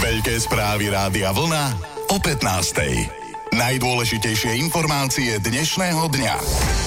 Veľké správy Rádia Vlna o 15:00. Najdôležitejšie informácie dnešného dňa.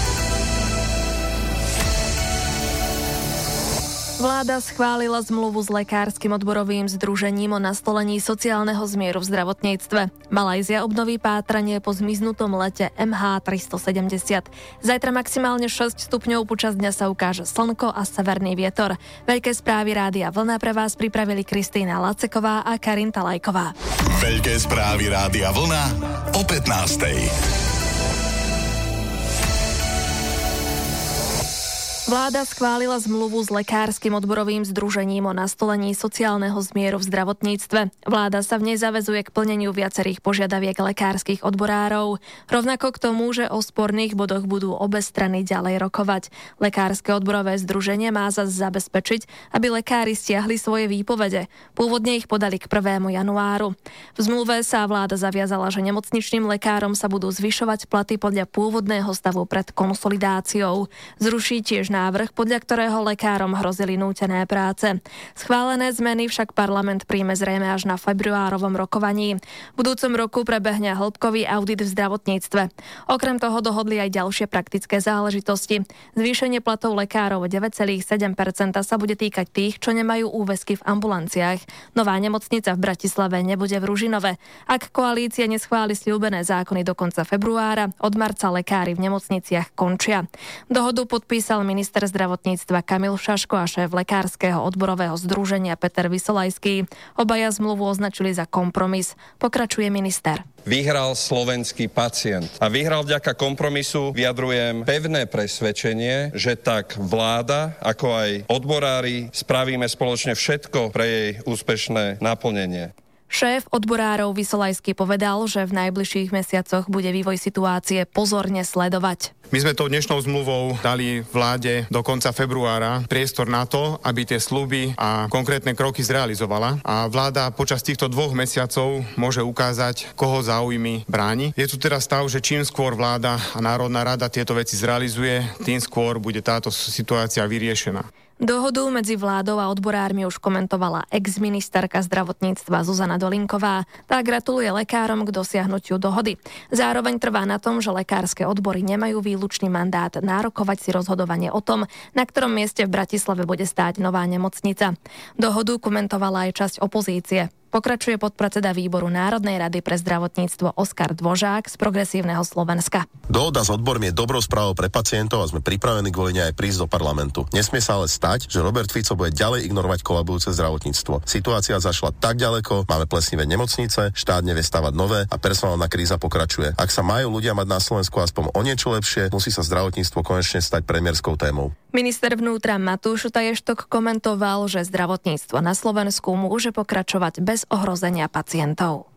Vláda schválila zmluvu s lekárskym odborovým združením o nastolení sociálneho zmieru v zdravotníctve. Malajzia obnoví pátranie po zmiznutom lete MH370. Zajtra maximálne 6 stupňov, počas dňa sa ukáže slnko a severný vietor. Veľké správy Rádia Vlna pre vás pripravili Kristýna Laceková a Karinta Lajková. Veľké správy Rádia Vlna o 15:00. Vláda schválila zmluvu s lekárskym odborovým združením o nastolení sociálneho zmieru v zdravotníctve. Vláda sa v nej zaväzuje k plneniu viacerých požiadaviek lekárskych odborárov. Rovnako k tomu, že o sporných bodoch budú obe strany ďalej rokovať. Lekárske odborové združenie má zas zabezpečiť, aby lekári stiahli svoje výpovede. Pôvodne ich podali k 1. januáru. V zmluve sa vláda zaviazala, že nemocničným lekárom sa budú zvyšovať platy podľa pôvodného stavu pred konsolidáciou. Zruší tiež návrh, podľa ktorého lekárom hrozili nútené práce. Schválené zmeny však parlament príjme zrejme až na februárovom rokovaní. V budúcom roku prebehne hĺbkový audit v zdravotníctve. Okrem toho dohodli aj ďalšie praktické záležitosti. Zvýšenie platov lekárov o 9,7% sa bude týkať tých, čo nemajú úväzky v ambulanciách. Nová nemocnica v Bratislave nebude v Ružinove. Ak koalícia neschváli sľúbené zákony do konca februára, od marca lekári v nemocniciach končia. Dohodu podpísal minister zdravotníctva Kamil Šaško a šéf lekárskeho odborového združenia Peter Vysolajský. Obaja zmluvu označili za kompromis. Pokračuje minister. Vyhral slovenský pacient. A vyhral vďaka kompromisu. Vyjadrujem pevné presvedčenie, že tak vláda, ako aj odborári spravíme spoločne všetko pre jej úspešné naplnenie. Šéf odborárov Vysolajský povedal, že v najbližších mesiacoch bude vývoj situácie pozorne sledovať. My sme tou dnešnou zmluvou dali vláde do konca februára priestor na to, aby tie sľuby a konkrétne kroky zrealizovala. A vláda počas týchto 2 mesiacov môže ukázať, koho záujmy bráni. Je tu teda stav, že čím skôr vláda a Národná rada tieto veci zrealizuje, tým skôr bude táto situácia vyriešená. Dohodu medzi vládou a odborármi už komentovala ex-ministerka zdravotníctva Zuzana Dolinková. Tá gratuluje lekárom k dosiahnutiu dohody. Zároveň trvá na tom, že lekárske odbory nemajú výlučný mandát nárokovať si rozhodovanie o tom, na ktorom mieste v Bratislave bude stáť nová nemocnica. Dohodu komentovala aj časť opozície. Pokračuje podpredseda výboru Národnej rady pre zdravotníctvo Oskar Dvožák z Progresívneho Slovenska. Dohoda s odbormi je dobrou správou pre pacientov a sme pripravení kvôli nej aj prísť do parlamentu. Nesmie sa ale stať, že Robert Fico bude ďalej ignorovať kolabujúce zdravotníctvo. Situácia zašla tak ďaleko, máme plesnivé nemocnice, štát nevie stavať nové a personálna kríza pokračuje. Ak sa majú ľudia mať na Slovensku aspoň o niečo lepšie, musí sa zdravotníctvo konečne stať premiérskou témou. Minister vnútra Matúš Taještok komentoval, že zdravotníctvo na Slovensku môže pokračovať bez ohrozenia pacientov.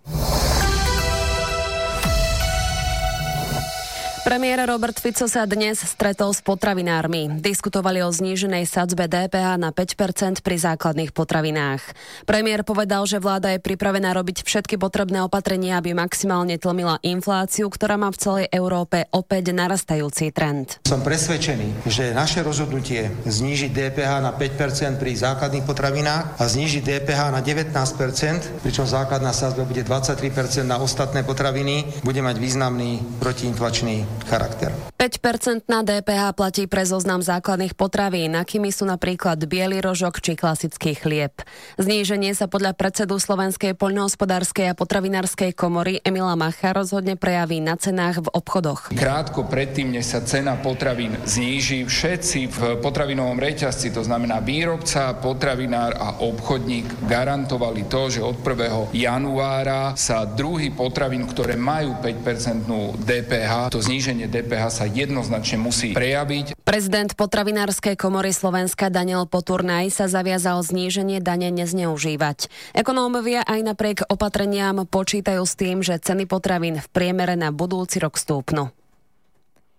Premiér Robert Fico sa dnes stretol s potravinármi. Diskutovali o zníženej sadzbe DPH na 5% pri základných potravinách. Premiér povedal, že vláda je pripravená robiť všetky potrebné opatrenia, aby maximálne tlmila infláciu, ktorá má v celej Európe opäť narastajúci trend. Som presvedčený, že naše rozhodnutie znížiť DPH na 5% pri základných potravinách a znížiť DPH na 19%, pričom základná sadzba bude 23% na ostatné potraviny, bude mať významný protiinflačný charakter. 5% na DPH platí pre zoznam základných potravín, akými sú napríklad biely rožok či klasický chlieb. Zníženie sa podľa predsedu Slovenskej poľnohospodárskej a potravinárskej komory Emila Macha rozhodne prejaví na cenách v obchodoch. Krátko predtým, než sa cena potravín zníži, všetci v potravinovom reťazci, to znamená výrobca, potravinár a obchodník, garantovali to, že od 1. januára sa druhy potravín, ktoré majú 5% DPH, to zníženie DPH sa jednoznačne musí prejaviť. Prezident potravinárskej komory Slovenska Daniel Poturnaj sa zaviazal zníženie dane nezneužívať. Ekonómovia aj napriek opatreniam počítajú s tým, že ceny potravín v priemere na budúci rok stúpnu.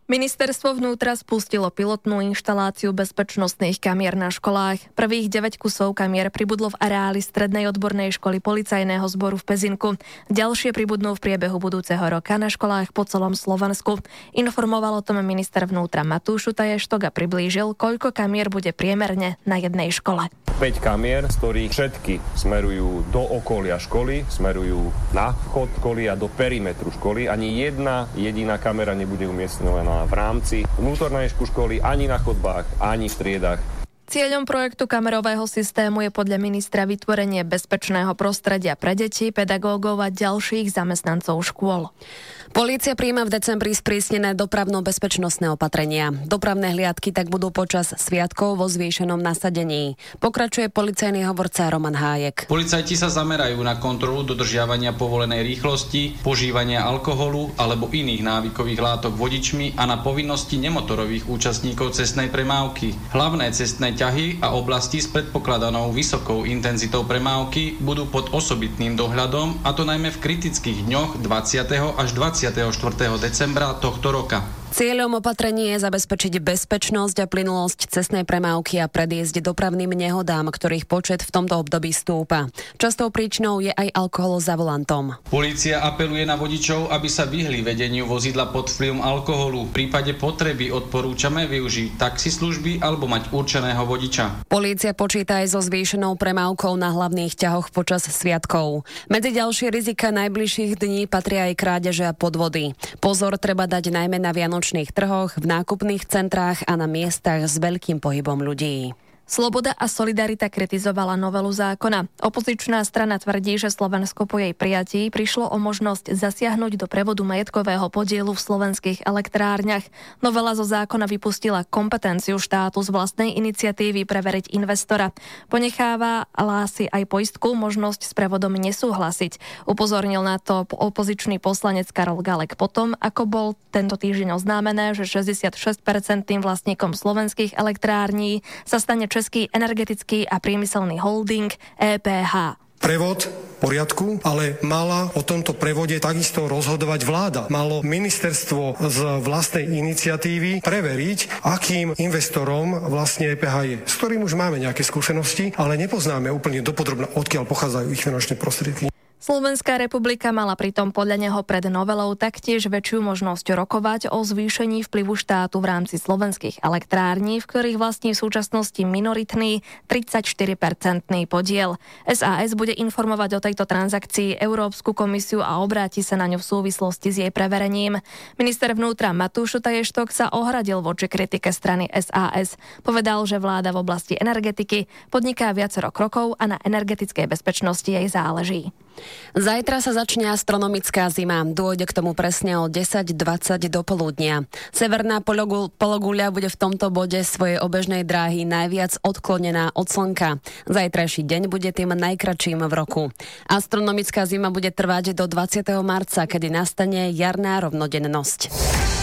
Ministerstvo vnútra spustilo pilotnú inštaláciu bezpečnostných kamier na školách. Prvých 9 kusov kamier pribudlo v areáli Strednej odbornej školy policajného zboru v Pezinku. Ďalšie pribudnú v priebehu budúceho roka na školách po celom Slovensku. Informoval o tom minister vnútra Matúš Šutaj-Eštok a priblížil, koľko kamier bude priemerne na jednej škole. 5 kamier, z ktorých všetky smerujú do okolia školy, smerujú na vchod školy a do perimetru školy. Ani jedna jediná kamera nebude umiestnená v rámci vnútornej školy, ani na chodbách, ani v triedách. Cieľom projektu kamerového systému je podľa ministra vytvorenie bezpečného prostredia pre deti, pedagógov a ďalších zamestnancov škôl. Polícia prijíma v decembri sprísnené dopravno-bezpečnostné opatrenia. Dopravné hliadky tak budú počas sviatkov vo zvýšenom nasadení. Pokračuje policajný hovorca Roman Hájek. Policajti sa zamerajú na kontrolu dodržiavania povolenej rýchlosti, požívania alkoholu alebo iných návykových látok vodičmi a na povinnosti nemotorových účastníkov cestnej premávky. Hlavné cestné ťahy a oblasti s predpokladanou vysokou intenzitou premávky budú pod osobitným dohľadom, a to najmä v kritických dňoch 20. až 24. decembra tohto roka. Cieľom opatrení je zabezpečiť bezpečnosť a plynulosť cestnej premávky a predísť dopravným nehodám, ktorých počet v tomto období stúpa. Častou príčinou je aj alkohol za volantom. Polícia apeluje na vodičov, aby sa vyhli vedeniu vozidla pod vplyvom alkoholu. V prípade potreby odporúčame využiť taxislužby alebo mať určeného vodiča. Polícia počíta aj so zvýšenou premávkou na hlavných ťahoch počas sviatkov. Medzi ďalšie rizika najbližších dní patria aj krádeže a podvody. Pozor treba dať najmä na vianočných trhoch, v nákupných centrách a na miestach s veľkým pohybom ľudí. Sloboda a Solidarita kritizovala novelu zákona. Opozičná strana tvrdí, že Slovensko po jej prijatí prišlo o možnosť zasiahnuť do prevodu majetkového podielu v slovenských elektrárniach. Novela zo zákona vypustila kompetenciu štátu z vlastnej iniciatívy preveriť investora. Ponecháva si aj poistku možnosť s prevodom nesúhlasiť. Upozornil na to opozičný poslanec Karol Galek potom, ako bol tento týždeň oznámené, že 66% vlastníkom slovenských elektrární sa stane Český energetický a priemyselný holding EPH. Prevod v poriadku, ale mala o tomto prevode takisto rozhodovať vláda. Malo ministerstvo z vlastnej iniciatívy preveriť, akým investorom vlastne EPH je, s ktorým už máme nejaké skúsenosti, ale nepoznáme úplne dopodrobne, odkiaľ pochádzajú ich finančné prostriedky. Slovenská republika mala pritom podľa neho pred novelou taktiež väčšiu možnosť rokovať o zvýšení vplyvu štátu v rámci slovenských elektrární, v ktorých vlastní v súčasnosti minoritný 34% podiel. SAS bude informovať o tejto transakcii Európsku komisiu a obráti sa na ňu v súvislosti s jej preverením. Minister vnútra Matúš Šutaj-Eštok sa ohradil voči kritike strany SAS. Povedal, že vláda v oblasti energetiky podniká viacero krokov a na energetickej bezpečnosti jej záleží. Zajtra sa začne astronomická zima. Dôjde k tomu presne o 10:20 do poludnia. Severná pologuľa bude v tomto bode svojej obežnej dráhy najviac odklonená od slnka. Zajtrajší deň bude tým najkratším v roku. Astronomická zima bude trvať do 20. marca, kedy nastane jarná rovnodennosť.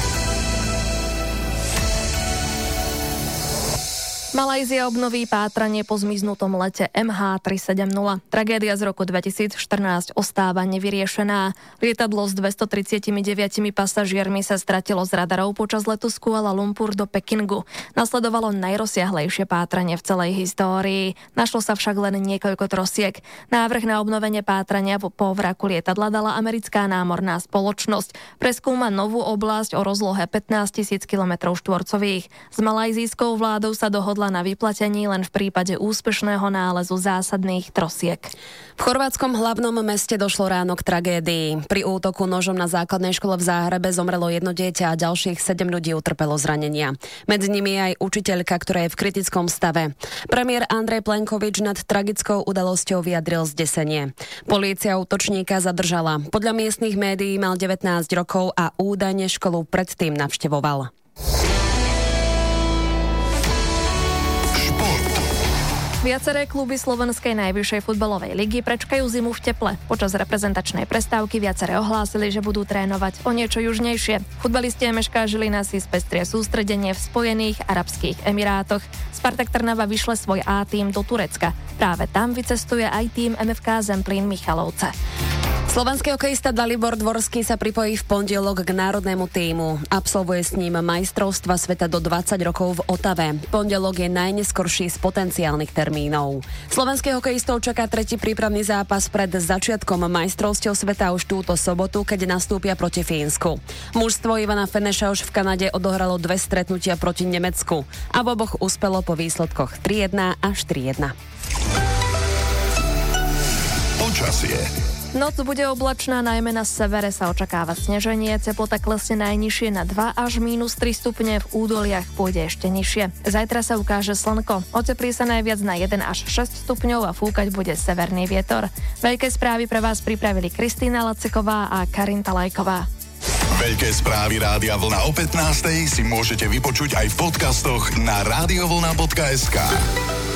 Malajzia obnoví pátranie po zmiznutom lete MH370. Tragédia z roku 2014 ostáva nevyriešená. Lietadlo s 239 pasažiermi sa stratilo z radarov počas letu z Kuala Lumpur do Pekingu. Nasledovalo najrozsiahlejšie pátranie v celej histórii. Našlo sa však len niekoľko trosiek. Návrh na obnovenie pátrania po vraku lietadla dala americká námorná spoločnosť. Preskúma novú oblasť o rozlohe 15 000 km². S malajzijskou vládou sa dohodla na vyplatení len v prípade úspešného nálezu zásadných trosiek. V chorvátskom hlavnom meste došlo ráno k tragédii. Pri útoku nožom na základnej škole v Záhrebe zomrelo jedno dieťa a ďalších 7 ľudí utrpelo zranenia. Medzi nimi je aj učiteľka, ktorá je v kritickom stave. Premiér Andrej Plenkovič nad tragickou udalosťou vyjadril zdesenie. Polícia útočníka zadržala. Podľa miestnych médií mal 19 rokov a údajne školu predtým navštevoval. Viaceré kluby slovenskej najvyššej futbalovej ligy prečkajú zimu v teple. Počas reprezentačnej prestávky viaceré ohlásili, že budú trénovať o niečo južnejšie. Futbalisti MŠK Žilina si spestria sústredenie v Spojených arabských emirátoch. Spartak Trnava vyšle svoj A tím do Turecka. Práve tam vycestuje aj tím MFK Zemplín Michalovce. Slovenský hokejista Dalibor Dvorský sa pripojí v pondelok k národnému tímu. Absolvuje s ním majstrovstva sveta do 20 rokov v Otave. Pondelok je najneskorší z potenciálnych termínov. Slovenských hokejistov čaká tretí prípravný zápas pred začiatkom majstrovstiev sveta už túto sobotu, keď nastúpia proti Fínsku. Mužstvo Ivana Feneša už v Kanade odohralo 2 stretnutia proti Nemecku a v oboch uspelo po výsledkoch 3-1 a 4-1. Počasie. Noc bude oblačná, najmä na severe sa očakáva sneženie, teplota klesne najnižšie na 2 až -3 stupne, v údoliach pôjde ešte nižšie. Zajtra sa ukáže slnko, oteplí sa najviac na 1 až 6 stupňov a fúkať bude severný vietor. Veľké správy pre vás pripravili Kristýna Laceková a Karinta Lajková. Veľké správy Rádia Vlna o 15:00 si môžete vypočuť aj v podcastoch na radiovlna.sk.